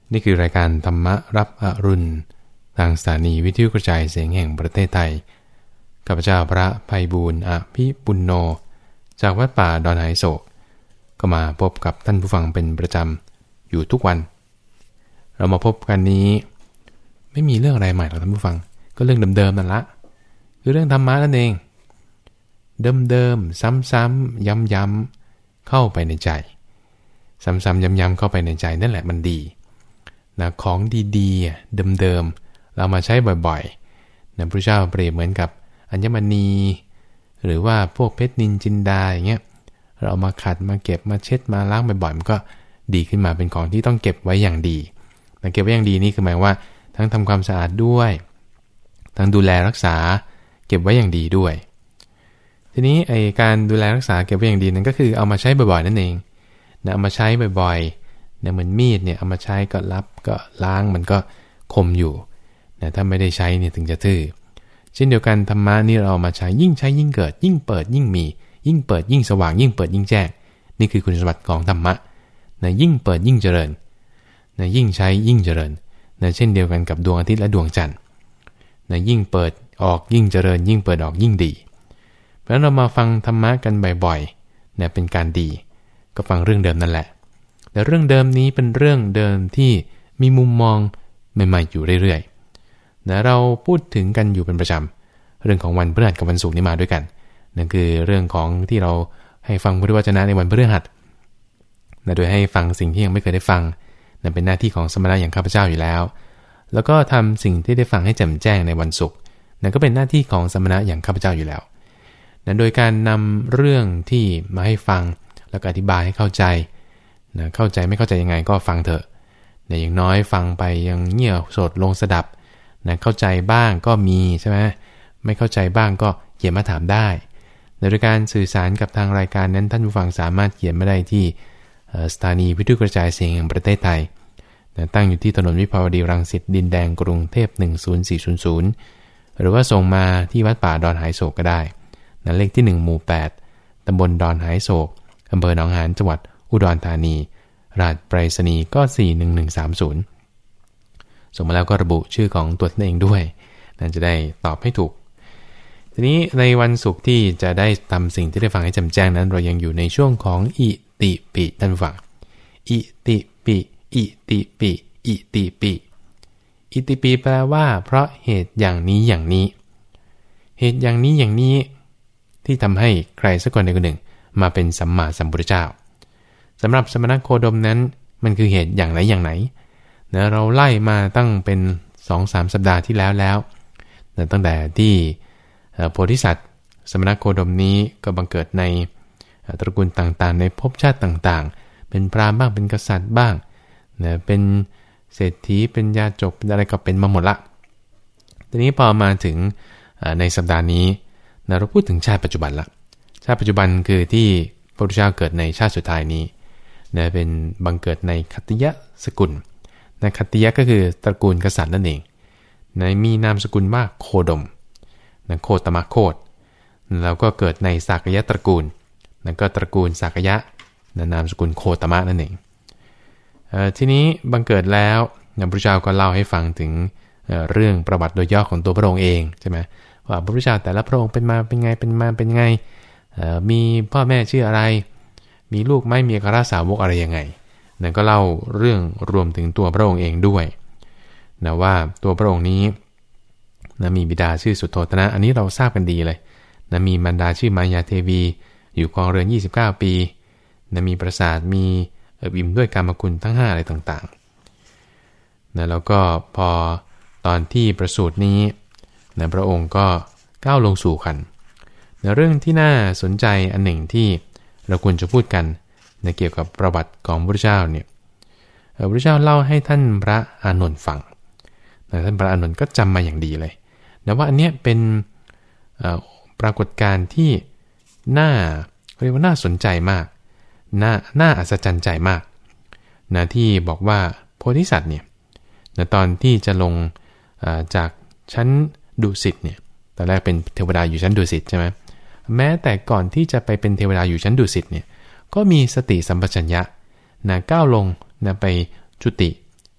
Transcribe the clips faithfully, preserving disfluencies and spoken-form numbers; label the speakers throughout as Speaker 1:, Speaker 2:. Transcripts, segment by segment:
Speaker 1: นี่คือรายการธรรมรับอรุณทางสถานีวิทยุกระจายเสียงแห่งประเทศไทยข้าพเจ้าพระไพบูลย์อภิปุณโญจากวัดป่าดอนหายโศกก็มาพบกับท่านผู้ฟังเป็นประจำอยู่ทุกวันเรามาพบกันนี้ไม่มีเรื่องอะไรใหม่หรอกท่านผู้ฟังก็เรื่องเดิมๆนั่นละคือเรื่องธรรมะนั่นเองเดิมๆซ้ำๆย้ำๆเข้าไปในใจซ้ำๆย้ำๆเข้าไปในใจนั่นแหละมันดีนะของดีๆเดิมๆเรามาใช้บ่อยๆนะพระเจ้าเปรียบเหมือนกับอัญมณีหรือว่าพวกเพชรนินจินดาอย่างเงี้ยเราเอามาขัดมาเก็บมาเช็ดมาล้างบ่อยๆมันก็ดีขึ้นมาเป็นของที่ต้องเก็บไว้อย่างดีนะเก็บไว้อย่างดีนี่คือหมายว่าทั้งทำความสะอาดด้วยทั้งดูแลรักษาเก็บไว้อย่างดีด้วยทีนี้ไอ้การดูแลรักษาเก็บไว้อย่างดีนั้นก็คือเอามาใช้บ่อยๆนั่นเองนะเอามาใช้บ่อยๆนะเหมือนมีดเนี่ยเอามาใช้ก็รับก็ล้างมันก็คมอยู่นะถ้าไม่ได้ใช้เนี่ยถึงจะทื่อเช่นเดียวกันธรรมะนี่เราเอามาใช้ยิ่งใช้ยิ่งเกิดยิ่งเปิดยิ่งมียิ่งเปิดยิ่งสว่างยิ่งเปิดยิ่งแจ้งนี่คือคุณสมบัติของธรรมะนะยิ่งเปิดยิ่งเจริญนะยิ่งใช้ยิ่งเจริญนะเช่นเดียวกันกับดวงอาทิตย์และดวงจันทร์นะยิ่งเปิดออกยิ่งเจริญยิ่งเปิดออกยิ่งดีเพราะฉะนั้นเรามาฟังธรรมะกันบ่อยๆนะเป็นการดีก็ฟังเรื่องเดิมนั่นแหละแต่เรื่องเดิมนี้เป็นเรื่องเดิมที่มีมุมมองใหม่ๆอยู่เรื่อยๆนะเราพูดถึงกันอยู่เป็นประจำเรื่องของวันพฤหัสกับวันศุกร์นี่มาด้วยกันนั่นคือเรื่องของที่เราให้ฟังพุทธวจนะในวันพฤหัสนะโดยให้ฟังสิ่งที่ยังไม่เคยได้ฟังนั่นเป็นหน้าที่ของสมณะอย่างข้าพเจ้าอยู่แล้วแล้วก็ทำสิ่งที่ได้ฟังให้แจ่มแจ้งในวันศุกร์นั่นก็เป็นหน้าที่ของสมณะอย่างข้าพเจ้าอยู่แล้วนะโดยการนำเรื่องที่มาให้ฟังแล้วก็อธิบายให้เข้าใจนะเข้าใจไม่เข้าใจยังไงก็ฟังเถอะนะอย่างน้อยฟังไปยังเงี่ยโสดลงสดับนะเข้าใจบ้างก็มีใช่ไหมไม่เข้าใจบ้างก็เขียนมาถามได้โดยการสื่อสารกับทางรายการนั้นท่านผู้ฟังสามารถเขียนมาได้ที่สถานีวิทยุกระจายเสียงแห่งประเทศไทยนะตั้งอยู่ที่ถนนวิภาวดีรังสิตดินแดงกรุงเทพหนึ่งศูนย์สี่ศูนย์ศูนย์หรือว่าส่งมาที่วัดป่าดอนหายโศกก็ได้นะเลขที่หนึ่งหมู่แปดตำบลดอนหายโศกอำเภอหนองหานจังหวัดอุดรธานีรหัสไปรษณีย์ก็สี่หนึ่งหนึ่งสามศูนย์ส่งมาแล้วก็ระบุชื่อของตัวท่านเองด้วยนั่นจะได้ตอบให้ถูกทีนี้ในวันศุกร์ที่จะได้ทำสิ่งที่ได้ฟังให้แจ่มแจ้งนั้นเรายังอยู่ในช่วงของอิติปิท่านฟังอิติปิอิติปิอิติปิอิติปิแปลว่าเพราะเหตุอย่างนี้อย่างนี้เหตุอย่างนี้อย่างนี้ที่ทำให้ใครสักคนใดคนหนึ่งมาเป็นสัมมาสัมพุทธเจ้าสำหรับสมณโคดมนั้นมันคือเหตุอย่างไหนอย่างไหนนะเราไล่มาตั้งเป็น สองถึงสาม สัปดาห์ที่แล้วแล้วนะตั้งแต่ที่โพธิสัตว์สมณโคดมนี้ก็บังเกิดในตระกูลต่างๆในภพชาติต่างๆเป็นพราหมณ์บ้างเป็นกษัตริย์บ้างนะเป็นเศรษฐีเป็นยาจกเป็นอะไรก็เป็นมาหมดละทีนี้พอมาถึงในสัปดาห์นี้นะเราพูดถึงชาติปัจจุบันละชาติปัจจุบันคือที่พระพุทธเจ้าเกิดในชาติสุดท้ายนี้นะเป็นบังเกิดในคัตติยสกุลนะคัตติยก็คือตระกูลกษัตริย์นั่นเองนะมีนามสกุลว่าโคดมนะโคตมะโคตแล้วก็เกิดในสากยะตระกูลนั่นก็ตระกูลสากยะนะนามสกุลโคตมะนั่นเองเอ่อทีนี้บังเกิดแล้วพระพุทธเจ้าก็เล่าให้ฟังถึง เอ่อ เรื่องประวัติโดยย่อของตัวพระองค์เองใช่ไหมว่าพระพุทธเจ้าแต่ละพระองค์เป็นมาเป็นไงเป็นมาเป็นไงเอ่อมีพ่อแม่ชื่ออะไรมีลูกไหมมีอัครสาวกอะไรยังไงนั่นก็เล่าเรื่องรวมถึงตัวพระองค์เองด้วยนะว่าตัวพระองค์นี้นะมีบิดาชื่อสุโธทนะอันนี้เราทราบกันดีเลยนะมีมารดาชื่อมายาเทวีอยู่ครองเรือนยี่สิบเก้าปีนะมีปราสาทมีอิ่มด้วยกามคุณทั้งห้าอะไรต่างๆนะแล้วก็พอตอนที่ประสูตินี้นะพระองค์ก็ก้าวลงสู่คันนะเรื่องที่น่าสนใจอันหนึ่งที่เราควรจะพูดกันนะเกี่ยวกับประวัติของพระพุทธเจ้าเนี่ยพระพุทธเจ้าเล่าให้ท่านพระอานนท์ฟังนะท่านพระอานนท์ก็จำมาอย่างดีเลยนะว่าอันเนี้ยเป็นปรากฏการณ์ที่น่าเรียกว่าน่าสนใจมากน่าน่าอัศจรรย์ใจมากนะที่บอกว่าโพธิสัตว์เนี่ยนะตอนที่จะลงจากชั้นดุสิตเนี่ยตอนแรกเป็นเทวดาอยู่ชั้นดุสิตใช่ไหมแม้แต่ก่อนที่จะไปเป็นเทวดาอยู่ชั้นดุสิตเนี่ยก็มีสติสัมปชัญญะนะก้าวลงนะไปจุติ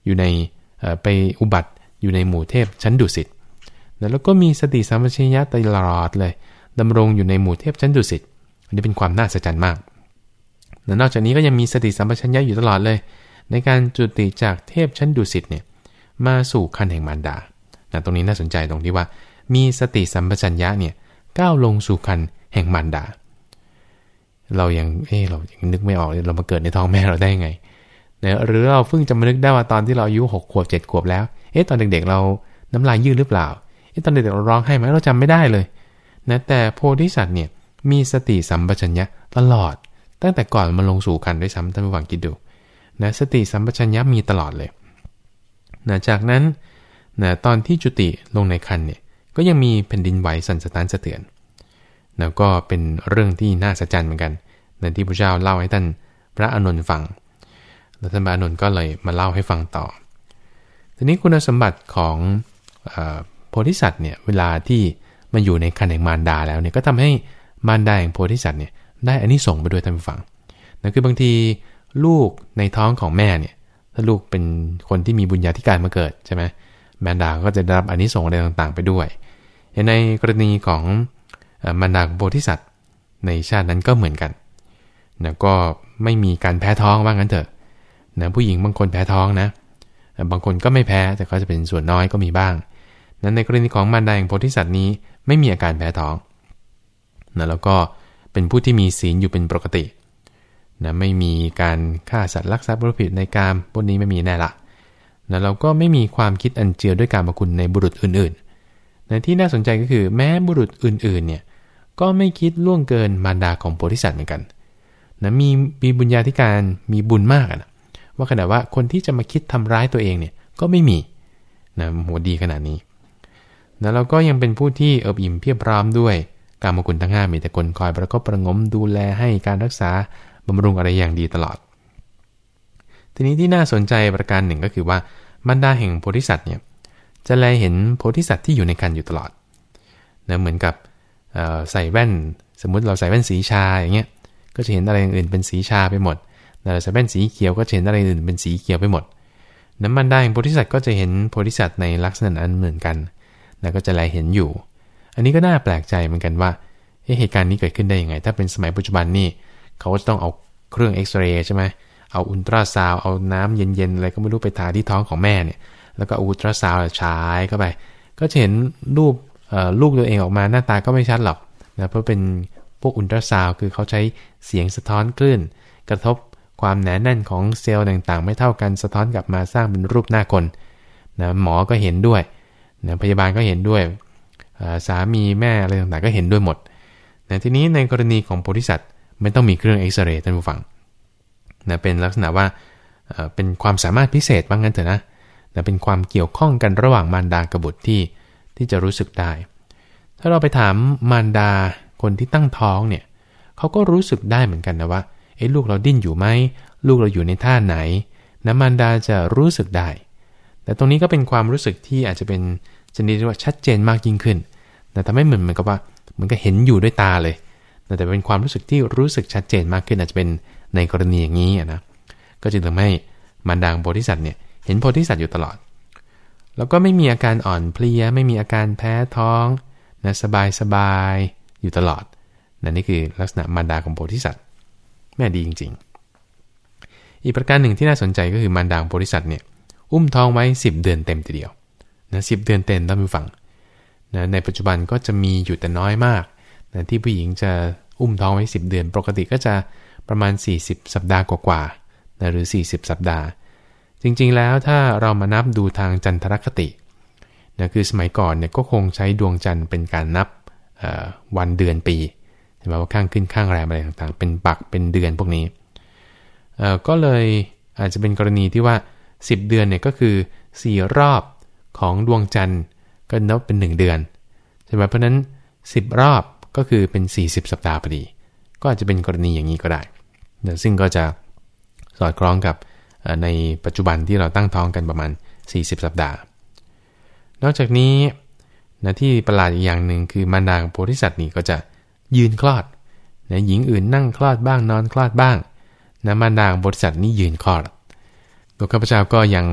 Speaker 1: อยู่ในไปอุบัติอยู่ในหมู่เทพชั้นดุสิตแล้วก็มีสติสัมปชัญญะตลอดเลยดำรงอยู่ในหมู่เทพชั้นดุสิตอันนี้เป็นความน่าสะใจมากและนอกจากนี้ก็ยังมีสติสัมปชัญญะอยู่ตลอดเลยในการจุติจากเทพชั้นดุสิตเนี่ยมาสู่คันแห่งมารดานะตรงนี้น่าสนใจตรงที่ว่ามีสติสัมปชัญญะเนี่ยก้าวลงสู่คันแห่งมารดาเรายังเออเรายังนึกไม่ออกเลยเรามาเกิดในท้องแม่เราได้ยังไงนะหรือเราเพิ่งจะมานึกได้ว่าตอนที่เราอายุหกขวบเจ็ดขวบแล้วเอ๊ะตอนเด็กๆเราน้ำลายยืดหรือเปล่าเอ๊ะตอนเด็กๆเราร้องไห้ไหมเราจำไม่ได้เลยนะแต่โพธิสัตว์เนี่ยมีสติสัมปชัญญะตลอดตั้งแต่ก่อนมาลงสู่คันด้วยซ้ำท่านผู้ฟังคิดดูนะสติสัมปชัญญะมีตลอดเลยนะจากนั้นนะตอนที่จุติลงในคันเนี่ยก็ยังมีแผ่นดินไหวสั่นสะท้านสะเทือนนะก็เป็นเรื่องที่น่าสะใจเหมือนกันนะที่พระเจ้าเล่าให้ท่านพระอานนท์ฟังแล้วท่านพระอานนท์ก็เลยมาเล่าให้ฟังต่อทีนี้คุณสมบัติของเอ่อโพธิสัตว์เนี่ยเวลาที่มันอยู่ในคันแห่งมารดาแล้วเนี่ยก็ทำให้มารดาแห่งโพธิสัตว์เนี่ยได้อานิสงส์ไปด้วยท่านผู้ฟังนั่นคือบางทีลูกในท้องของแม่เนี่ยถ้าลูกเป็นคนที่มีบุญญาธิการมาเกิดใช่ไหมมารดาก็จะได้รับอานิสงส์อะไรต่างๆไปด้วยในกรณีของมารดาของโพธิสัตว์ในชาตินั้นก็เหมือนกันนะก็ไม่มีการแพ้ท้องว่างั้นเถอะนะผู้หญิงบางคนแพ้ท้องนะบางคนก็ไม่แพ้แต่ก็จะเป็นส่วนน้อยก็มีบ้างนั้นในกรณีของมารดาแห่งโพธิสัตว์นี้ไม่มีอาการแพ้ท้องนะแล้วก็เป็นผู้ที่มีศีลอยู่เป็นปกตินะไม่มีการฆ่าสัตว์ลักทรัพย์ประพฤติผิดในกามพวกนี้ไม่มีแน่ละนะเราก็ไม่มีความคิดอันเจือด้วยกามคุณในบุรุษอื่นๆนะที่น่าสนใจก็คือแม้บุรุษอื่นๆเนี่ยก็ไม่คิดล่วงเกินมารดาของโพธิสัตว์เหมือนกันนะมีมีบุญญาธิการมีบุญมากนะว่าขนาดว่าคนที่จะมาคิดทำร้ายตัวเองเนี่ยก็ไม่มีนะโหดีขนาดนี้นะเราก็ยังเป็นผู้ที่เอิบอิ่มเพียบพร้อมด้วยกามคุณทั้งห้ามีแต่คนคอยประคบประงมดูแลให้การรักษาบำรุงอะไรอย่างดีตลอดทีนี้ที่น่าสนใจประการหนึ่งก็คือว่ามารดาแห่งโพธิสัตว์เนี่ยจะแลเห็นโพธิสัตว์ที่อยู่ในครรภ์อยู่ตลอดนะเหมือนกับใส่แว่นสมมุติเราใส่แว่นสีชาอย่างเงี้ยก็จะเห็นอะไรอย่างอื่นเป็นสีชาไปหมดเราใส่แว่นสีเขียวก็จะเห็นอะไรอื่นเป็นสีเขียวไปหมดน้ำมารดาแห่งโพธิสัตว์ก็จะเห็นโพธิสัตว์ในลักษณะนั้นเหมือนกันนะก็จะแลเห็นอยู่อันนี้ก็น่าแปลกใจเหมือนกันว่าเหตุการณ์นี้เกิดขึ้นได้ยังไงถ้าเป็นสมัยปัจจุบันนี่เขาจะต้องเอาเครื่องเอ็กซเรย์ใช่ไหมเอาอุลตราซาวด์เอาน้ำเย็นๆอะไรก็ไม่รู้ไปทาที่ท้องของแม่เนี่ยแล้วก็อุลตราซาวด์ฉายเข้าไปก็จะเห็นรูปลูกตัวเองออกมาหน้าตาก็ไม่ชัดหรอกนะเพราะเป็นพวกอุลตราซาวด์คือเขาใช้เสียงสะท้อนคลื่นกระทบความหนาแน่นของเซลล์ต่างๆไม่เท่ากันสะท้อนกลับมาสร้างเป็นรูปหน้าคนนะหมอก็เห็นด้วยนะพยาบาลก็เห็นด้วยสามีแม่อะไรต่างๆก็เห็นด้วยหมดนะทีนี้ในกรณีของโพธิสัตว์ไม่ต้องมีเครื่องเอ็กซเรย์ท่านผู้ฟังนะเป็นลักษณะว่าเป็นความสามารถพิเศษบ้างงั้นเถอะนะนะเป็นความเกี่ยวข้องกันระหว่างมารดากับบุตรที่ที่จะรู้สึกได้ถ้าเราไปถามมารดาคนที่ตั้งท้องเนี่ยเขาก็รู้สึกได้เหมือนกันนะว่าเอ๊ะลูกเราดิ้นอยู่ไหมลูกเราอยู่ในท่าไหนนะมารดาจะรู้สึกได้แต่ตรงนี้ก็เป็นความรู้สึกที่อาจจะเป็นชนิดที่ว่าชัดเจนมากยิ่งขึ้นแต่ทำให้เหมือนเหมือนกับว่าเหมือนกับเห็นอยู่ด้วยตาเลยแต่เป็นความรู้สึกที่รู้สึกชัดเจนมากขึ้นอาจจะเป็นในกรณีอย่างนี้นะก็จึงทำให้มารดาโพธิสัตว์เนี่ยเห็นโพธิสัตว์อยู่ตลอดแล้วก็ไม่มีอาการอ่อนเพลียไม่มีอาการแพ้ท้องนะสบายสบายอยู่ตลอดนั่นนี่คือลักษณะมารดาของโพธิสัตว์แม่ดีจริงๆอีกประการหนึ่งที่น่าสนใจก็คือมารดาโพธิสัตว์เนี่ยอุ้มท้องไว้สิบเดือนเต็มทีเดียวนะสิบเดือนเต็มท่านผู้ฟังนะในปัจจุบันก็จะมีอยู่แต่น้อยมากนะที่ผู้หญิงจะอุ้มท้องไว้สิบเดือนปกติก็จะประมาณสี่สิบสัปดาห์กว่าๆนะหรือสี่สิบสัปดาห์จริงๆแล้วถ้าเรามานับดูทางจันทรคตินะคือสมัยก่อนเนี่ยก็คงใช้ดวงจันทร์เป็นการนับวันเดือนปีใช่ไหมว่าข้างขึ้นข้างแรมอะไรต่างๆเป็นปักเป็นเดือนพวกนี้ก็เลยอาจจะเป็นกรณีที่ว่าสิบเดือนเนี่ยก็คือสี่รอบของดวงจันทร์ก็นับเป็นหนึ่งเดือนใช่ไหมเพราะนั้นสิบรอบก็คือเป็นสี่สิบสัปดาห์พอดีก็อาจจะเป็นกรณีอย่างนี้ก็ได้ซึ่งก็จะสอดคล้องกับในปัจจุบันที่เราตั้งท้องกันประมาณสี่สิบสัปดาห์นอกจากนี้นะที่ประหลาดอีกอย่างหนึ่งคือมารดาของโพธิสัตว์นี่ก็จะยืนคลอดนะหญิงอื่นนั่งคลอดบ้างนอนคลอดบ้างนะมารดาของโพธิสัตว์นี่ยืนคลอดตัวข้าพเจ้าก็ยัง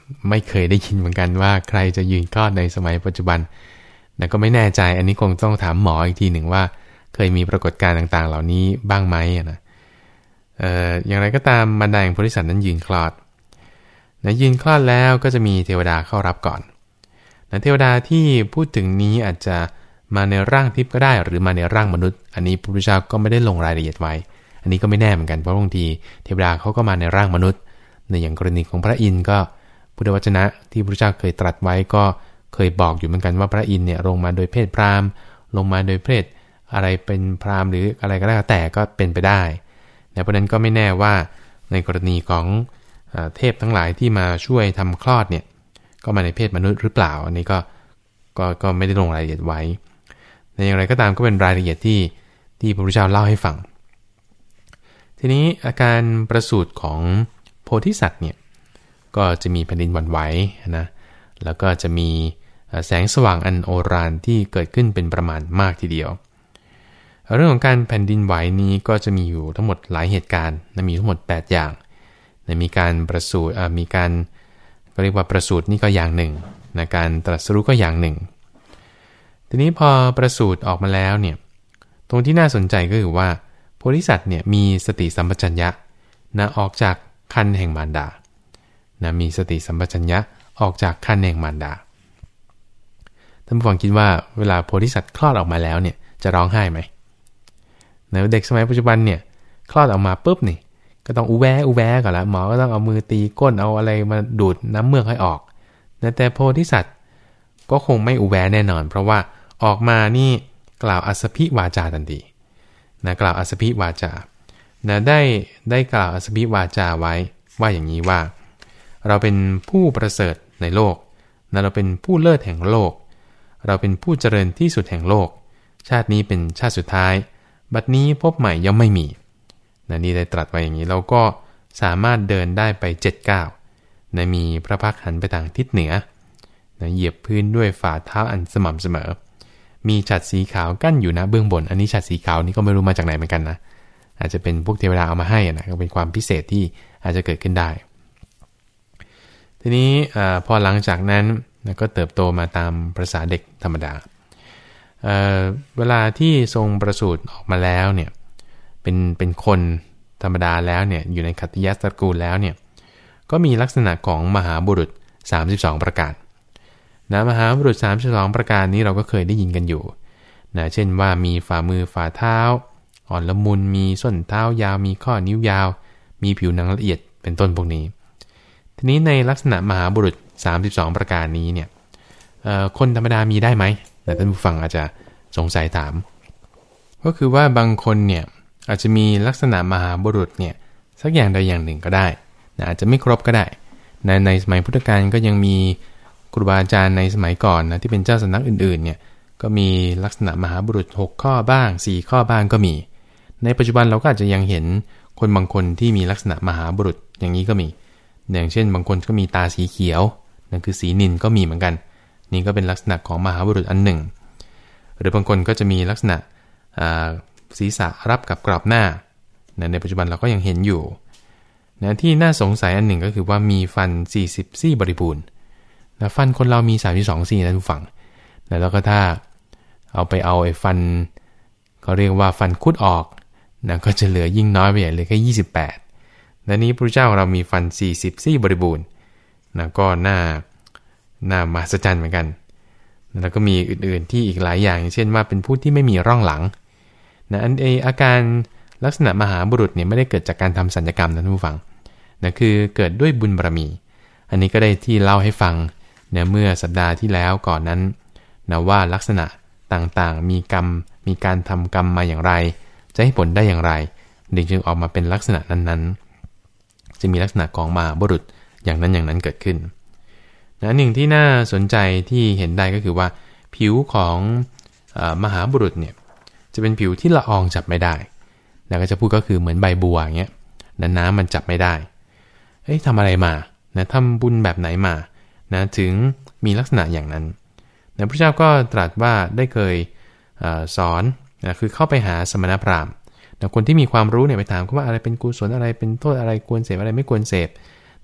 Speaker 1: ไม่เคยได้ยินเหมือนกันว่าใครจะยืนคลอดในสมัยปัจจุบันนะก็ไม่แน่ใจอันนี้คงต้องถามหมออีกทีหนึ่งว่าเคยมีปรากฏการณ์ต่างๆเหล่านี้บ้างไหมนะเอ่ออย่างไรก็ตามบรรดาแห่งโพธิสัตว์นั้นยืนคลอดนะยืนคลอดแล้วก็จะมีเทวดาเข้ารับก่อนนะเทวดาที่พูดถึงนี้อาจจะมาในร่างทิพย์ก็ได้หรือมาในร่างมนุษย์อันนี้พระพุทธเจ้าก็ไม่ได้ลงรายละเอียดไว้อันนี้ก็ไม่แน่เหมือนกันเพราะบางทีเทวดาเขาก็มาในร่างมนุษย์ในอย่างกรณีของพระอินทร์ก็พุทธวจนะที่พระพุทธเจ้าเคยตรัสไว้ก็เคยบอกอยู่เหมือนกันว่าพระอินทร์เนี่ยลงมาโดยเพศพราหมณ์ลงมาโดยเพศอะไรเป็นพราหมณ์หรืออะไรก็แล้วแต่ก็เป็นไปได้เพราะนั้นก็ไม่แน่ว่าในกรณีของเทพทั้งหลายที่มาช่วยทำคลอดเนี่ยก็มาในเพศมนุษย์หรือเปล่าอันนี้ก็ก็ก็ไม่ได้ลงรายละเอียดไว้ในอย่างไรก็ตามก็เป็นรายละเอียดที่ที่พระพุทธเจ้าเล่าให้ฟังทีนี้อาการประสูติของโพธิสัตว์เนี่ยก็จะมีแผ่นดินหวั่นไหวนะแล้วก็จะมีแสงสว่างอันโอฬารที่เกิดขึ้นเป็นประมาณมากทีเดียวเรื่องของการแผ่นดินไหวนี้ก็จะมีอยู่ทั้งหมดหลายเหตุการณ์นะมีทั้งหมดแปดอย่างนะมีการประสูติมีการก็เรียกว่าประสูตินี่ก็อย่างหนึ่งนะการตรัสรู้ก็อย่างหนึ่งทีนี้พอประสูติออกมาแล้วเนี่ยตรงที่น่าสนใจก็คือว่าโพธิสัตว์เนี่ยมีสติสัมปชัญญะนะออกจากครรภ์แห่งมารดานะมีสติสัมปชัญญะออกจากครรภ์แห่งมารดาท่านผู้ฟังคิดว่าเวลาโพธิสัตว์คลอดออกมาแล้วเนี่ยจะร้องไห้ไหมในเด็กสมัยปัจจุบันเนี่ยคลอดออกมาปุ๊บนี่ก็ต้องอูแวอูแวก่อนละหมอก็ต้องเอามือตีก้นเอาอะไรมาดูดน้ำเมือกให้ออกแต่โพธิสัตว์ก็คงไม่อูแวแน่นอนเพราะว่าออกมานี่กล่าวอัสสพิวาจาทันทีนะกล่าวอัสสพิวาจานะได้ได้กล่าวอัสสพิวาจาไว้ว่าอย่างนี้ว่าเราเป็นผู้ประเสริฐในโลกนะเราเป็นผู้เลิศแห่งโลกเราเป็นผู้เจริญที่สุดแห่งโลกชาตินี้เป็นชาติสุดท้ายบัดนี้พบใหม่ย่อมไม่มีนะนี่ได้ตรัสไว้อย่างนี้เราก็สามารถเดินได้ไปเจ็ดก้าวนะมีพระพักตร์หันไปทางทิศเหนือนะเหยียบพื้นด้วยฝ่าเท้าอันสม่ำเสมอมีฉัตรสีขาวกั้นอยู่นะเบื้องบนอันนี้ฉัตรสีขาวนี่ก็ไม่รู้มาจากไหนเหมือนกันนะอาจจะเป็นพวกเทวดาเอามาให้นะก็เป็นความพิเศษที่อาจจะเกิดขึ้นได้ทีนี้พอหลังจากนั้นนะก็เติบโตมาตามประสาเด็กธรรมดา เอ่อ เวลาที่ทรงประสูติออกมาแล้วเนี่ยเป็นเป็นคนธรรมดาแล้วเนี่ยอยู่ในขัตติยตระกูลแล้วเนี่ยก็มีลักษณะของมหาบุรุษสามสิบสองประการนะมหาบุรุษสามสิบสองประการนี้เราก็เคยได้ยินกันอยู่นะเช่นว่ามีฝ่ามือฝ่าเท้าอ่อนละมุนมีส้นเท้ายาวมีข้อนิ้วยาวมีผิวหนังละเอียดเป็นต้นพวกนี้ทีนี้ในลักษณะมหาบุรุษสามสิบสองประการนี้เนี่ยคนธรรมดามีได้ไหมแต่ท่านผู้ฟังอาจจะสงสัยถามก็คือว่าบางคนเนี่ยอาจจะมีลักษณะมหาบุรุษเนี่ยสักอย่างใดอย่างหนึ่งก็ได้นะอาจจะไม่ครบก็ได้ในในสมัยพุทธกาลก็ยังมีครูบาอาจารย์ในสมัยก่อนนะที่เป็นเจ้าสำนักอื่นๆเนี่ยก็มีลักษณะมหาบุรุษหกข้อบ้างสี่ข้อบ้างก็มีในปัจจุบันเราก็อาจจะยังเห็นคนบางคนที่มีลักษณะมหาบุรุษอย่างนี้ก็มีอย่างเช่นบางคนก็มีตาสีเขียวนั่นคือสีนิลก็มีเหมือนกันนี่ก็เป็นลักษณะของมหาบุรุษอันหนึ่งหรือบางคนก็จะมีลักษณะศีรษะรับกับกรอบหน้าในปัจจุบันเราก็ยังเห็นอยู่นะที่น่าสงสัยอันหนึ่งก็คือว่ามีฟันสี่สิบซี่บริบูรณ์นะฟันคนเรามีสามสิบสองซี่นะทุกฝั่งนะแล้วก็ถ้าเอาไปเอาไอ้ฟันเขาเรียกว่าฟันคุดออกนะก็จะเหลือยิ่งน้อยไปใหญ่เลยแค่ยี่สิบแปดและนี้พระเจ้าเรามีฟันสี่สิบซี่บริบูรณ์นะก็น่าน่ามหัศจรรย์เหมือนกันแล้วก็มีอื่นๆที่อีกหลายอย่างเช่นว่าเป็นผู้ที่ไม่มีร่องหลังนะอันเออาการลักษณะมหาบุรุษเนี่ยไม่ได้เกิดจากการทำสัญญกรรมนะท่านผู้ฟังนะคือเกิดด้วยบุญบารมีอันนี้ก็ได้ที่เล่าให้ฟังเนี่ยเมื่อสัปดาห์ที่แล้วก่อนนั้นนะว่าลักษณะต่างๆมีกรรมมีการทำกรรมมาอย่างไรจะให้ผลได้อย่างไรจึงออกมาเป็นลักษณะนั้นๆจะมีลักษณะของมหาบุรุษอย่างนั้นอย่างนั้นเกิดขึ้นนะหนึ่งที่น่าสนใจที่เห็นได้ก็คือว่าผิวของเอ่อมหาบุรุษเนี่ยจะเป็นผิวที่ละอองจับไม่ได้นะก็จะพูดก็คือเหมือนใบบัวอย่างเงี้ยน้ำมันจับไม่ได้เอ้ยทำอะไรมานะทำบุญแบบไหนมานะถึงมีลักษณะอย่างนั้นนะพระเจ้าก็ตรัสว่าได้เคยเอ่อสอนนะคือเข้าไปหาสมณพราหมณ์นะคนที่มีความรู้เนี่ยไปถามเขาว่าอะไรเป็นกุศลอะไรเป็นโทษอะไรควรเสพอะไรไม่ควรเสพ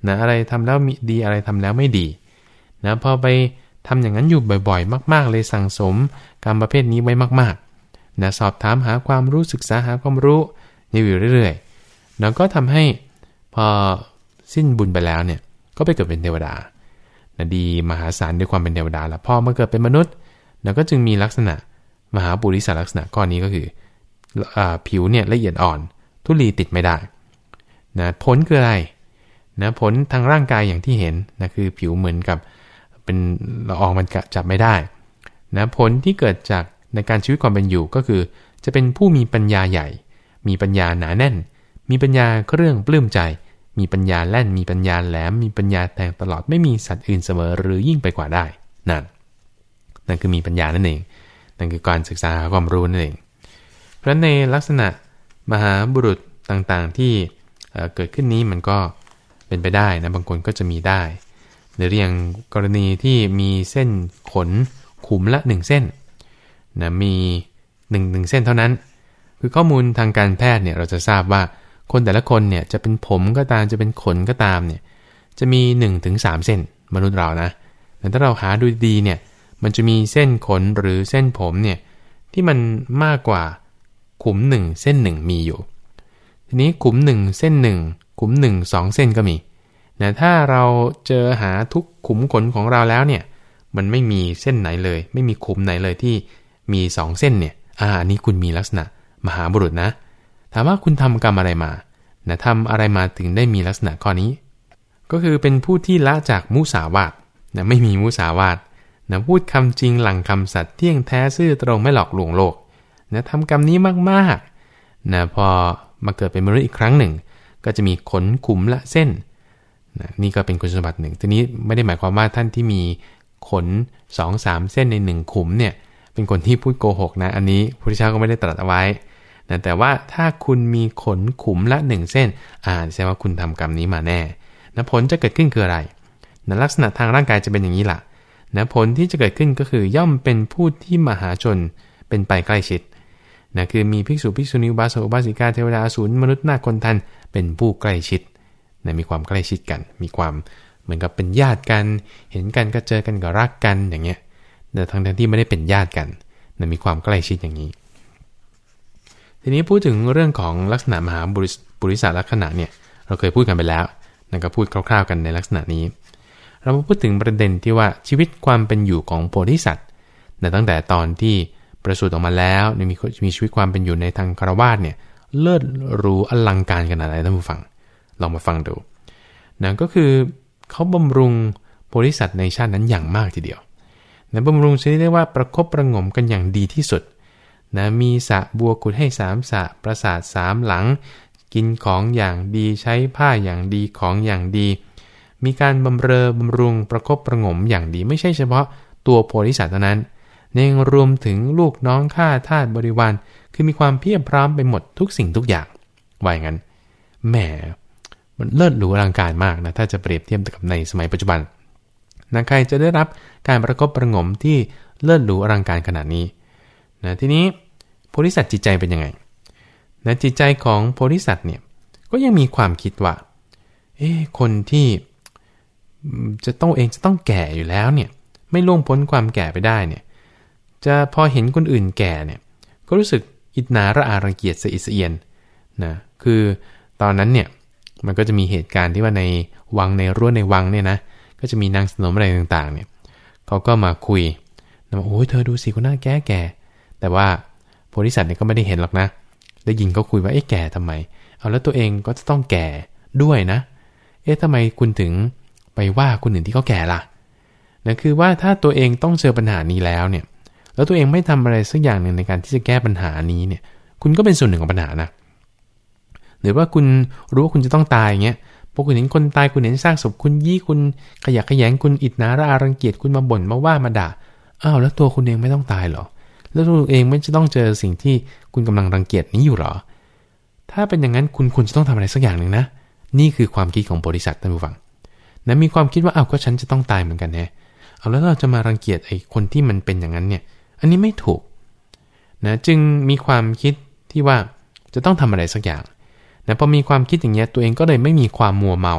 Speaker 1: นะอะไรทำแล้วมีดีอะไรทำแล้วไม่ดีนะพอไปทำอย่างนั้นอยู่บ่อยๆมากๆเลยสั่งสมกรรมประเภทนี้ไว้มากๆนะสอบถามหาความรู้ศึกษาหาความรู้อยู่เรื่อยๆแล้วก็ทำให้พอสิ้นบุญไปแล้วเนี่ยก็ไปเกิดเป็นเทวดานะดีมหาศาลด้วยความเป็นเทวดาแล้วพอมาเกิดเป็นมนุษย์แล้วก็จึงมีลักษณะมหาปุริสลักษณะข้อนี้ก็คือผิวเนี่ยละเอียดอ่อนธุลีติดไม่ได้นะผลคืออะไรนะผลทางร่างกายอย่างที่เห็นนะคือผิวเหมือนกับเป็นละอองมันจับไม่ได้นะผลที่เกิดจากในการชีวิตความเป็นอยู่ก็คือจะเป็นผู้มีปัญญาใหญ่มีปัญญาหนาแน่นมีปัญญาเครื่องปลื้มใจมีปัญญาแล่นมีปัญญาแหลมมีปัญญาแทงตลอดไม่มีสัตว์อื่นเสมอหรือยิ่งไปกว่าได้นั่นนั่นคือมีปัญญานั่นเองนั่นคือการศึกษาความรู้นั่นเองเพราะในลักษณะมหาบุรุษต่างๆที่เกิดขึ้นนี้มันก็เป็นไปได้นะบางคนก็จะมีได้หรืออย่างกรณีที่มีเส้นขนขุมละหนึ่งเส้นนะมีหนึ่งหนึ่งเส้นเท่านั้นคือข้อมูลทางการแพทย์เนี่ยเราจะทราบว่าคนแต่ละคนเนี่ยจะเป็นผมก็ตามจะเป็นขนก็ตามเนี่ยจะมี หนึ่งถึงสาม เส้นมนุษย์เรานะแต่ถ้าเราหาดูดีเนี่ยมันจะมีเส้นขนหรือเส้นผมเนี่ยที่มันมากกว่าขุมหนึ่งเส้นหนึ่งมีอยู่ทีนี้ขุมหนึ่งเส้นหนึ่งขุมหนึ่ง สองเส้นก็มีนะถ้าเราเจอหาทุกขุมขนของเราแล้วเนี่ยมันไม่มีเส้นไหนเลยไม่มีขุมไหนเลยที่มีสองเส้นเนี่ยอ่าอันนี้คุณมีลักษณะมหาบุรุษนะถามว่าคุณทำกรรมอะไรมานะทำอะไรมาถึงได้มีลักษณะข้อนี้ก็คือเป็นผู้ที่ละจากมุสาวาทนะไม่มีมุสาวาทนะพูดคำจริงหลังคำสัตย์เที่ยงแท้ซื่อตรงไม่หลอกลวงโลกนะทำกรรมนี้มากๆนะพอมาเกิดเป็นมนุษย์อีกครั้งหนึ่งก็จะมีขนขุมละเส้นนะนี่ก็เป็นคุณสมบัติหนึ่งทีนี้ไม่ได้หมายความว่าท่านที่มีขน สองถึงสาม เส้นในหนึ่งขุมเนี่ยเป็นคนที่พูดโกหกนะอันนี้พระพุทธเจ้าก็ไม่ได้ตรัสเอาไว้นะแต่ว่าถ้าคุณมีขนขุมละหนึ่งเส้นอ่าแสดงว่าคุณทำกรรมนี้มาแน่นะผลจะเกิดขึ้นคืออะไรนะลักษณะทางร่างกายจะเป็นอย่างนี้ล่ะนะผลที่จะเกิดขึ้นก็คือย่อมเป็นผู้ที่มหาชนเป็นไปใกล้ชิดนะคือมีภิกษุภิกษุณีอุบาสกอุบาสิกาเทวดาอสูรมนุษย์นาคคนทันเป็นผู้ใกล้ชิดนะมีความใกล้ชิดกันมีความเหมือนกับเป็นญาติกันเห็นกันก็เจอกันก็รักกันอย่างเงี้ยแต่ทั้งที่ไม่ได้เป็นญาติกันนะมีความใกล้ชิดอย่างนี้ทีนี้พูดถึงเรื่องของลักษณะมหาบุริสลักษณะเนี่ยเราเคยพูดกันไปแล้วนั่นก็พูดคร่าวๆกันในลักษณะนี้เรามาพูดถึงประเด็นที่ว่าชีวิตความเป็นอยู่ของโพธิสัตว์นะตั้งแต่ตอนที่ประสูติออกมาแล้วมีมีชีวิตความเป็นอยู่ในทางคฤหัสถ์เนี่ยเลิศหรูอลังการขนาดไหนท่านผู้ฟังลองมาฟังดูนะก็คือเขาบำรุงโพธิสัตว์ในชาตินั้นอย่างมากทีเดียวนะบำรุงชนิดเรียกว่าประคบประงมกันอย่างดีที่สุดนะมีสระบัวขุดให้สามสระปราสาทสามหลังกินของอย่างดีใช้ผ้าอย่างดีของอย่างดีมีการบำเรอบำรุงประคบประงมอย่างดีไม่ใช่เฉพาะตัวโพธิสัตว์เท่านั้นยังรวมถึงลูกน้องข้าทาสบริวารคือมีความเพียบพร้อมไปหมดทุกสิ่งทุกอย่างว่าอย่างนั้นแหมมันเลิศหรูอลังการมากนะถ้าจะเปรียบเทียบกับในสมัยปัจจุบันนะใครจะได้รับการประคบประงมที่เลิศหรูอลังการขนาดนี้นะทีนี้โพธิสัตว์จิตใจเป็นยังไงนะจิตใจของโพธิสัตว์เนี่ยก็ยังมีความคิดว่าเอ๊ะคนที่จะต้องเองจะต้องแก่อยู่แล้วเนี่ยไม่ล่วงพ้นความแก่ไปได้เนี่ยจะพอเห็นคนอื่นแก่เนี่ยก็รู้สึกอิจฉาระอารังเกียจสะอิดสะเอียนนะคือตอนนั้นเนี่ยมันก็จะมีเหตุการณ์ที่ว่าในวังในรั้วในวังเนี่ยนะก็จะมีนางสนมอะไรต่างๆเนี่ยเขาก็มาคุยนะว่าโอ้ยเธอดูสิคนหน้าแก่แก่แต่ว่าโพธิสัตว์เนี่ยก็ไม่ได้เห็นหรอกนะได้ยินเขาคุยว่าเอ๊ะแก่ทำไมเอาแล้วตัวเองก็จะต้องแก่ด้วยนะเอ๊ะทำไมคุณถึงไปว่าคนอื่นที่เขาแก่ล่ะนะคือว่าถ้าตัวเองต้องเจอปัญหานี้แล้วเนี่ยแล้วตัวเองไม่ทำอะไรสักอย่างหนึ่งในการที่จะแก้ปัญหานี้เนี่ยคุณก็เป็นส่วนหนึ่งของปัญหานะหรือว่าคุณรู้ว่าคุณจะต้องตายอย่างเงี้ยพอคุณเห็นคนตายคุณเห็นซากศพคุณยี่คุณขยะแขยงคุณอิจฉาระอารังเกียจคุณมาบ่นมาว่ามาด่าอ้าวแล้วตัวคุณเองไม่ต้องตายหรอแล้วตัวเองไม่จะต้องเจอสิ่งที่คุณกำลังรังเกียจนี้อยู่หรอถ้าเป็นอย่างนั้นคุณคุณจะต้องทำอะไรสักอย่างหนึ่งนะนี่คือความคิดของโพธิสัตว์ท่านผู้ฟังนะมีความคิดว่าอ้าวก็ฉันจะต้องตายเหมือนกันแน่เอาแล้วเราจะมารังเกียจไอ้คนที่มันเป็นอย่างนั้นเนี่ยอันนี้ไม่ถูกนะจึงมีความคิดที่ว่าจะต้องทำอะไรสักอย่างนะพอมีความคิดอย่างเงี้ยตัวเองก็เลยไม่มีความมัวเมา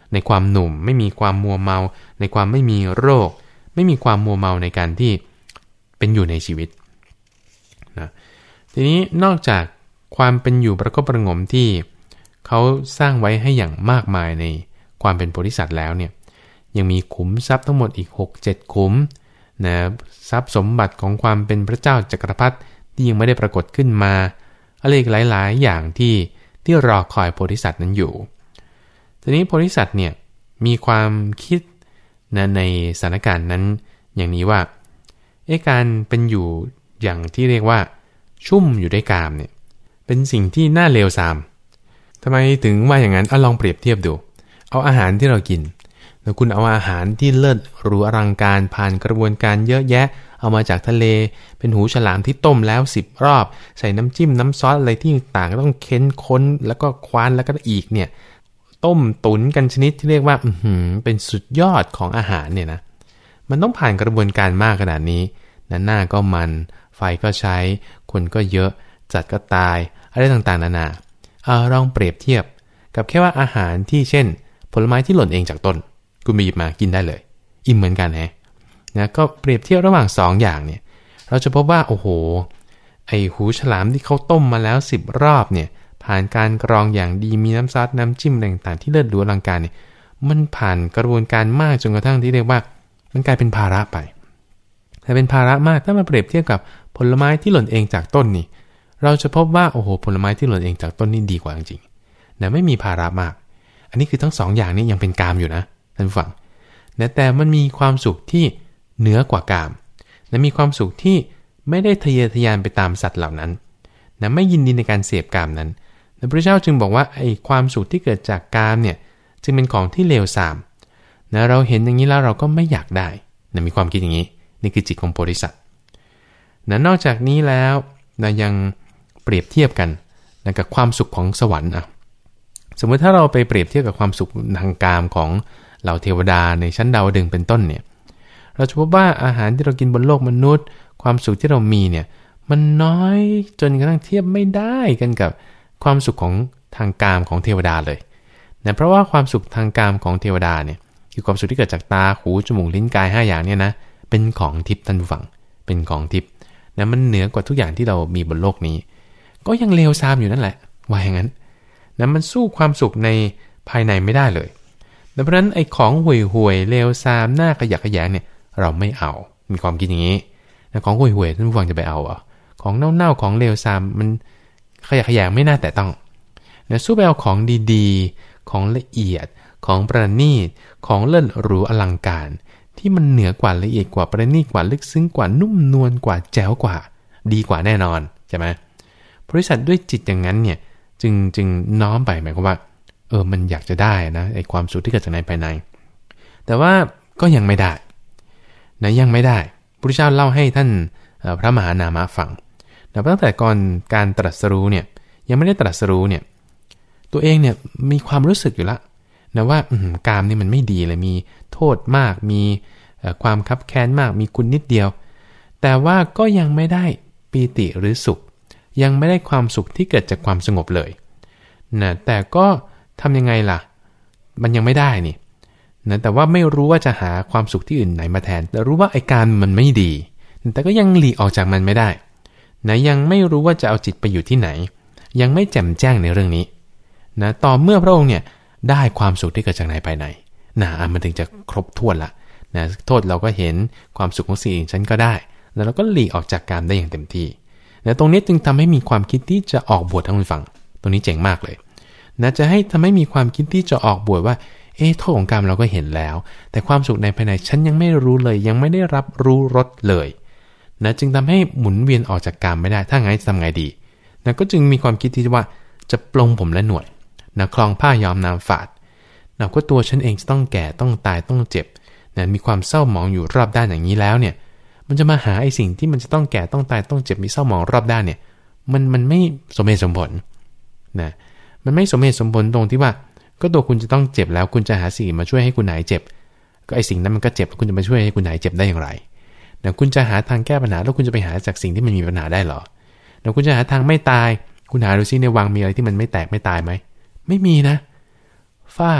Speaker 1: ในความหนุ่มไม่มีความมัวเมาในความไม่มีโรคไม่มีความมัวเมาในการที่เป็นอยู่ในชีวิตนะทีนี้นอกจากความเป็นอยู่ประกอบประงมที่เขาสร้างไว้ให้อย่างมากมายในความเป็นโพธิสัตว์แล้วเนี่ยยังมีขุมทรัพย์ทั้งหมดอีก หกเจ็ด ขุมนะทรัพย์สมบัติของความเป็นพระเจ้าจักรพรรดิที่ยังไม่ได้ปรากฏขึ้นมาอะไรอีกหลายๆอย่างที่ที่รอคอยโพธิสัตว์นั้นอยู่ทีนี้โพธิสัตว์เนี่ยมีความคิดนะในสถานการณ์นั้นอย่างนี้ว่าเอ๊ะการเป็นอยู่อย่างที่เรียกว่าชุ่มอยู่ด้วยกามเนี่ยเป็นสิ่งที่น่าเลวทรามทำไมถึงว่าอย่างนั้นเอาลองเปรียบเทียบดูเอาอาหารที่เรากินแล้วคุณเอาอาหารที่เลิศหรูอลังการผ่านกระบวนการเยอะแยะเอามาจากทะเลเป็นหูฉลามที่ต้มแล้วสิบรอบใส่น้ำจิ้มน้ำซอสอะไรที่ต่างๆต้องเค้นค้นแล้วก็ควานแล้วก็อีกเนี่ยต้มตุ๋นกันชนิดที่เรียกว่าอื้อหือเป็นสุดยอดของอาหารเนี่ยนะมันต้องผ่านกระบวนการมากขนาดนี้นะหน้าก็มันไฟก็ใช้คนก็เยอะจัดก็ตายอะไรต่างๆนานาเอาลองเปรียบเทียบกับแค่ว่าอาหารที่เช่นผลไม้ที่หล่นเองจากต้นคุณไปหยิบมากินได้เลยอิ่มเหมือนกันฮะนะก็เปรียบเทียบระหว่างสองอย่างเนี่ยเราจะพบว่าโอ้โหไอหูฉลามที่เขาต้มมาแล้วสิบรอบเนี่ยผ่านการกรองอย่างดีมีน้ำซอสน้ำจิ้มต่างๆที่เลิศหรูอลังการเนี่ยมันผ่านกระบวนการมากจนกระทั่งที่เรียกว่ามันกลายเป็นภาระไปแต่เป็นภาระมากถ้ามาเปรียบเทียบกับผลไม้ที่หล่นเองจากต้นนี่เราจะพบว่าโอ้โหผลไม้ที่หล่นเองจากต้นนี่ดีกว่าจริงๆนะไม่มีภาระมากอันนี้คือทั้งสองอย่างนี้ยังเป็นกามอยู่นะท่านผู้ฟังนะแต่มันมีความสุขที่เหนือกว่ากามนะมีความสุขที่ไม่ได้ทะเยอทะยานไปตามสัตว์เหล่านั้นนะไม่ยินดีในการเสพกามนั้นพระพุทธเจ้าจึงบอกว่าไอ้ความสุขที่เกิดจากกามเนี่ยจึงเป็นของที่เลวทรามนะเราเห็นอย่างนี้แล้วเราก็ไม่อยากได้นะมีความคิดอย่างนี้นี่คือจิตของโพธิสัตว์นะนอกจากนี้แล้วนะยังเปรียบเทียบกันนะกับความสุขของสวรรค์อ่ะสมมติถ้าเราไปเปรียบเทียบกับความสุขทางกามของเหล่าเทวดาในชั้นดาวดึงส์เป็นต้นเนี่ยเราจะพบว่าอาหารที่เรากินบนโลกมนุษย์ความสุขที่เรามีเนี่ยมันน้อยจนกระทั่งเทียบไม่ได้กันกับความสุขของทางกามของเทวดาเลยนะเพราะว่าความสุขทางกามของเทวดาเนี่ยคือความสุขที่เกิดจากตาหูจมูกลิ้นกายห้าอย่างเนี่ยนะเป็นของทิพย์ท่านผู้ฟังเป็นของทิพย์นะมันเหนือกว่าทุกอย่างที่เรามีบนโลกนี้ก็ยังเลวทรามอยู่นั่นแหละว่าอย่างนั้นนะมันสู้ความสุขในภายในไม่ได้เลยดังนั้นไอ้ของห่วยห่วยเลวทรามหน้าขยะแขยงเนี่ยเราไม่เอามีความคิดอย่างนี้นะของห่วยห่วยท่านผู้ฟังจะไปเอาอ่ะของเน่าๆของเลวทรามมันขยะแขยงไม่น่าแต่ต้องนะสู้ไปเอาของดีๆของละเอียดของประณีตของเลิศหรูอลังการที่มันเหนือกว่าละเอียดกว่าประณีตกว่าลึกซึ้งกว่านุ่มนวลกว่าแจ๋วกว่าดีกว่าแน่นอนใช่ไหมบริษัทด้วยจิตอย่างนั้นเนี่ยจึงจึงน้อมไปหมายความว่าเออมันอยากจะได้นะไอ้ความสุขที่เกิดจากในภายในแต่ว่าก็ยังไม่ได้นะยังไม่ได้พระพุทธเจ้าเล่าให้ท่านพระมหานามะฟังแต่ตั้งแต่ก่อนการตรัสรู้เนี่ยยังไม่ได้ตรัสรู้เนี่ยตัวเองเนี่ยมีความรู้สึกอยู่แล้วนะว่ากามนี่มันไม่ดีเลยมีโทษมากมีความคับแค้นมากมีคุณนิดเดียวแต่ว่าก็ยังไม่ได้ปีติหรือสุขยังไม่ได้ความสุขที่เกิดจากความสงบเลยนะแต่ก็ทำยังไงล่ะมันยังไม่ได้นี่นะแต่ว่าไม่รู้ว่าจะหาความสุขที่อื่นไหนมาแทนแต่รู้ว่าไอ้การมันไม่ดีแต่ก็ยังหลีกออกจากมันไม่ได้นะยังไม่รู้ว่าจะเอาจิตไปอยู่ที่ไหนยังไม่แจ่มแจ้งในเรื่องนี้นะต่อเมื่อพระองค์เนี่ยได้ความสุขที่เกิดจากในภายในนะมันถึงจะครบถ้วนละนะโทษเราก็เห็นความสุขของสิ่งฉันก็ได้แล้วเราก็หลีกออกจากการได้อย่างเต็มที่นะตรงนี้จึงทำให้มีความคิดที่จะออกบวชทั้งฝั่งตรงนี้เจ๋งมากเลยนะจะให้ทำให้มีความคิดที่จะออกบวชว่าเอ๊ะโทษของกรรมเราก็เห็นแล้วแต่ความสุขในภายในฉันยังไม่รู้เลยยังไม่ได้รับรู้รสเลยนะจึงทำให้หมุนเวียนออกจากกรรมไม่ได้ถ้าไงจะทำไงดีนะก็จึงมีความคิดที่ว่าจะปลงผมและหนวดนะคลองผ้ายอมน้ำฝาดนะก็ตัวฉันเองจะต้องแก่ต้องตายต้องเจ็บนะมีความเศร้าหมองอยู่รอบด้านอย่างนี้แล้วเนี่ยมันจะมาหาไอ้สิ่งที่มันจะต้องแก่ต้องตายต้องเจ็บมีเศร้าหมองรอบด้านเนี่ยมันมันไม่สมเหตุสมผลนะมันไม่สมเหตุสมผลตรงที่ว่าก็ตัวคุณจะต้องเจ็บแล้วคุณจะหาสิ่งมาช่วยให้คุณหายเจ็บก็ไอ้สิ่งนั้นมันก็เจ็บคุณจะมาช่วยให้คุณหายเจ็บได้อย่างไรนะคุณจะหาทางแก้ปัญหาแล้วคุณจะไปหาจากสิ่งที่มันมีปัญหาได้หรอแล้วคุณจะหาทางไม่ตายคุณหาดูซิในวังมีอะไรที่มันไม่แตกไม่ตายไหมไม่มีนะฝ้า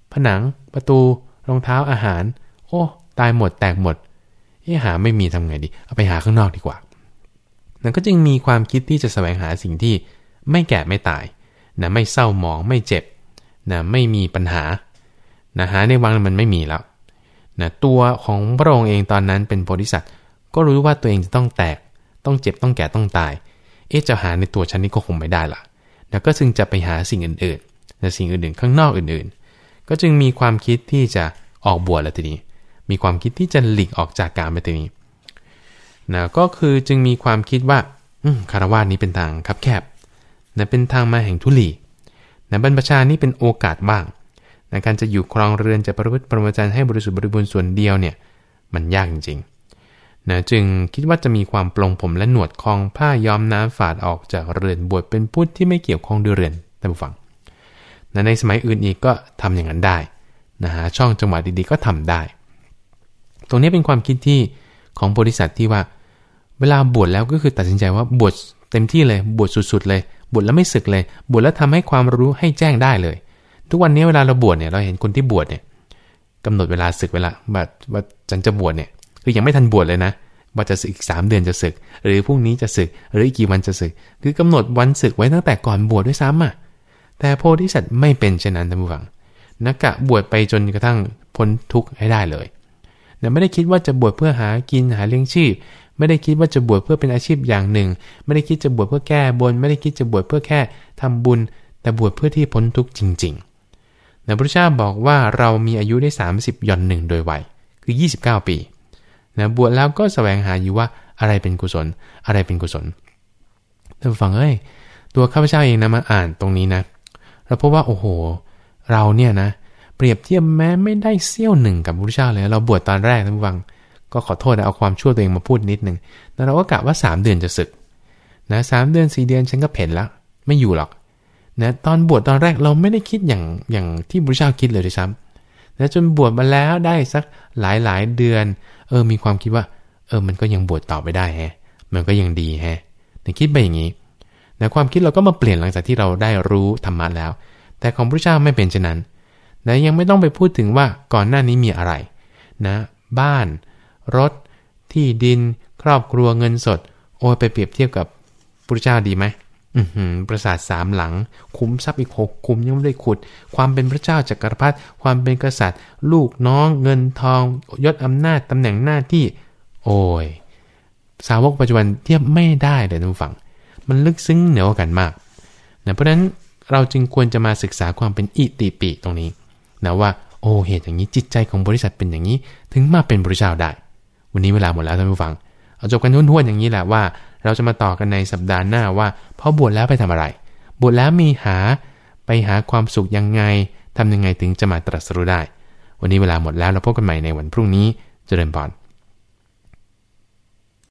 Speaker 1: ผนังประตูรองเท้าอาหารโอ้ตายหมดแตกหมดเอ๊ะหาไม่มีทำไงดีเอาไปหาข้างนอกดีกว่านั่นก็จึงมีความคิดที่จะแสวงหาสิ่งที่ไม่แก่ไม่ตายนะไม่เศร้าหมองไม่เจ็บนะไม่มีปัญหานะหาในวังมันไม่มีแล้วนะตัวของพระองค์เองตอนนั้นเป็นโพธิสัตว์ก็รู้ว่าตัวเองจะต้องแตกต้องเจ็บต้องแก่ต้องตายเอ๊ะจะหาในตัวฉันนี่ก็คงไม่ได้ละนะก็จึงจะไปหาสิ่งอื่นๆนะสิ่งอื่นๆข้างนอกอื่นๆก็จึงมีความคิดที่จะออกบวชแล้วทีนี้มีความคิดที่จะหลีกออกจากกามไปทีนี้นะก็คือจึงมีความคิดว่าคฤหัสถ์นี้เป็นทางคับแคบนะเป็นทางมาแห่งทุลีนะบรรพชานี่เป็นโอกาสบ้างนะการจะอยู่ครองเรือนจะประพฤติพรหมจรรย์ให้บริสุทธิ์บริบูรณ์ส่วนเดียวเนี่ยมันยากจริงๆนะจึงคิดว่าจะมีความปลงผมและหนวดคองผ้าย้อมน้ำฝาดออกจากเรือนบวชเป็นพุทธที่ไม่เกี่ยวข้องด้วยเรือนท่านผู้ฟังนะในสมัยอื่นอีกก็ทำอย่างนั้นได้นะฮะช่องจังหวะดีๆก็ทำได้ตรงนี้เป็นความคิดที่ของโพธิสัตว์ที่ว่าเวลาบวชแล้วก็คือตัดสินใจว่าบวชเต็มที่เลยบวชสุดๆเลยบวชแล้วไม่สึกเลยบวชแล้วทำให้ความรู้ให้แจ้งได้เลยทุกวันนี้เวลาเราบวชเนี่ยเราเห็นคนที่บวชเนี่ยกำหนดเวลาสึกเวลาแบบว่าฉันจะบวชเนี่ยคือยังไม่ทันบวชเลยนะว่าจะสึกอีกสามเดือนจะสึกหรือพรุ่งนี้จะสึกหรืออีกกี่วันจะสึกคือกำหนดวันสึกไว้ตั้งแต่ก่อนบวชด้วยซ้ำอ่ะแต่โพธิสัตว์ไม่เป็นเช่นนั้นท่านผู้ฟังนักกะบวชไปจนกระทั่งพ้นทุกข์ให้ได้เลยแต่ไม่ได้คิดว่าจะบวชเพื่อหากินหาเลี้ยงชีพไม่ได้คิดว่าจะบวชเพื่อเป็นอาชีพอย่างหนึ่งไม่ได้คิดจะบวชเพื่อแก้บนไม่ได้คิดจะบวชเพื่อแค่ทำบุญแต่บวชเพื่อที่พ้นทุกข์จริงๆนะพระพุทธเจ้าบอกว่าเรามีอายุได้สามสิบย่อนหนึ่งโดยวัยคือยี่สิบเก้าปีนะบวชแล้วก็แสวงหาอยู่ว่าอะไรเป็นกุศลอะไรเป็นกุศลท่านฟังเอ้ยตัวข้าพเจ้าเองนะมาอ่านตรงนี้นะเราพบว่าโอ้โหเราเนี่ยนะเปรียบเทียบแม้ไม่ได้เสี้ยวหนึ่งกับพระพุทธเจ้าเลยเราบวชตอนแรกท่านฟังก็ขอโทษนะเอาความชั่วตัวเองมาพูดนิดนึงแต่เราก็กะว่าสามเดือนจะสึกนะสามเดือนสี่เดือนฉันก็เพ่นแล้วไม่อยู่หรอกนะตอนบวชตอนแรกเราไม่ได้คิดอย่างอย่างที่พระพุทธเจ้าคิดเลยด้วยซ้ำนะจนบวชมาแล้วได้สักหลายหลายเดือนเออมีความคิดว่าเออมันก็ยังบวชต่อไปได้แฮะมันก็ยังดีแฮะแต่คิดไปอย่างนี้นะความคิดเราก็มาเปลี่ยนหลังจากที่เราได้รู้ธรรมะแล้วแต่ของพระพุทธเจ้าไม่เป็นเช่นนั้นนะยังไม่ต้องไปพูดถึงว่าก่อนหน้านี้มีอะไรนะบ้านรถที่ดินครอบครัวเงินสดโอ้ยไปเปรียบเทียบกับพระพุทธเจ้าดีไหมอือหือปราสาทสามหลังคุ้มทรัพย์อีกหกคุ้มยังไม่ได้ขุดความเป็นพระเจ้าจักรพรรดิความเป็นกษัตริย์ลูกน้องเงินทองยศอำนาจตำแหน่งหน้าที่โอ้ยสาวกปัจจุบันเทียบไม่ได้เลยทุกฝั่งมันลึกซึ้งเหนือกว่ากันมากนะเพราะฉะนั้นเราจึงควรจะมาศึกษาความเป็นอิติปิตรงนี้นะว่าโอ้เหตุอย่างนี้จิตใจของบริษัทเป็นอย่างนี้ถึงมาเป็นพระเจ้าได้วันนี้เวลาหมดแล้วท่านผู้ฟังเอาจบกันทุ่นๆอย่างนี้แหละว่าเราจะมาต่อกันในสัปดาห์หน้าว่าพอบวชแล้วไปทำอะไรบวชแล้วมีหาไปหาความสุขยังไงทำยังไงถึงจะมาตรัสรู้ได้วันนี้เวลาหมดแล้วเราพบกันใหม่ในวันพรุ่งนี้เจริญพร